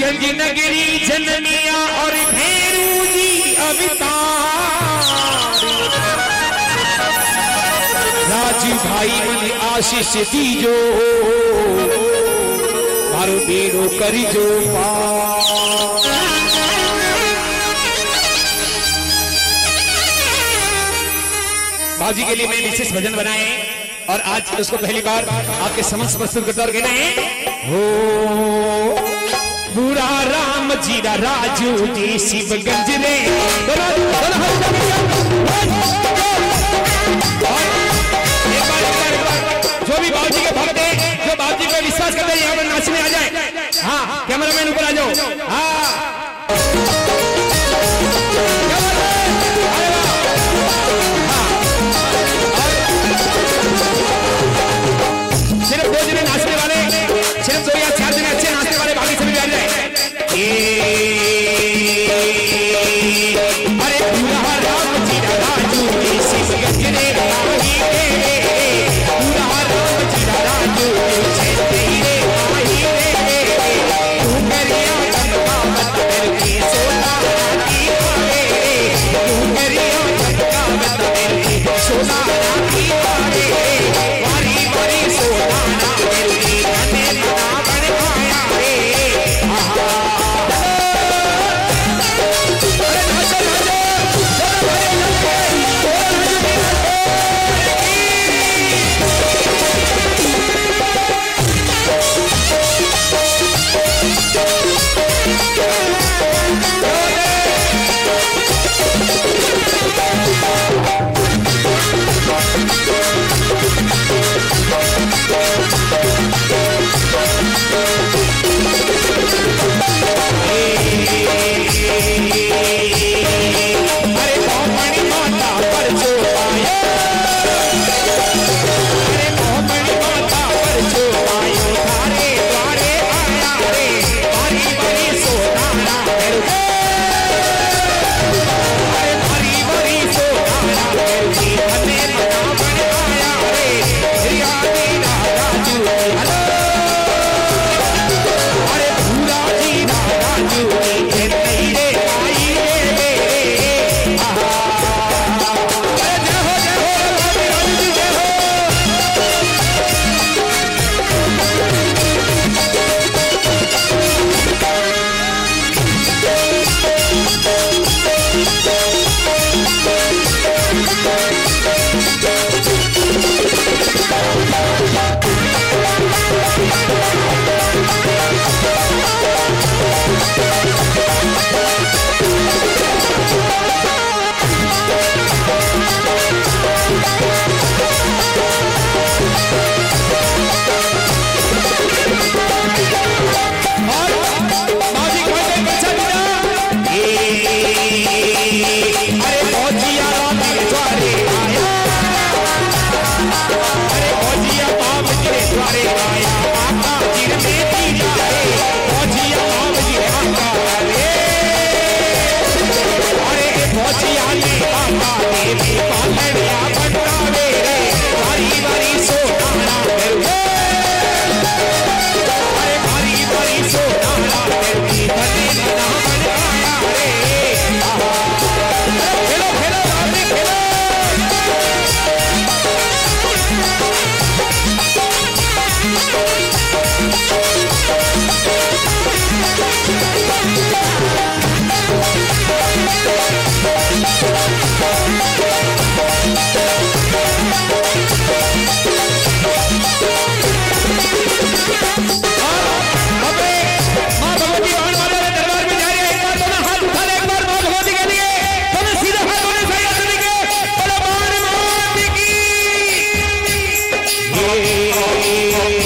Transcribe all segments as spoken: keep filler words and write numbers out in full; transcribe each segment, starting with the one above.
शिवगंज नगरी जनमिया और भेरू जी अवतार राजू भाई मन आशीष दीजो मारो बेड़ो करिजो पार। बाजी के लिए मैं विशेष भजन बनाए और आज उसको पहली बार आपके समक्ष प्रस्तुत करता और कहना हो बुरा राम जीरा राजू जी शिवगंज रे जो भी बाबूजी के भक्त है जो बाबूजी पे विश्वास करते हैं यहाँ पर नाचने आ जाए। हाँ कैमरामैन ऊपर आ जाओ। हाँ सिर्फ दो जने नाचने वाले सिर्फ दो या चार जने अच्छे नाचने वाले बाकी सभी आ जाए। अरे पूरा राम जी राजू जी शिवगंज रे राही रे पूरा राम जी राजू जी रे राही रे तू करिया चंदा मत करके सोना की पावे तू करिया चंदा मत करके सोना की पावे वारी वारी सोना ना करके हमें ना बन पाया रे। आहा अरे नाचो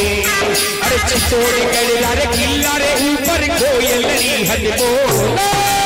तोड़ गड़ रे किल्ला रे ऊपर कोयल हद बोला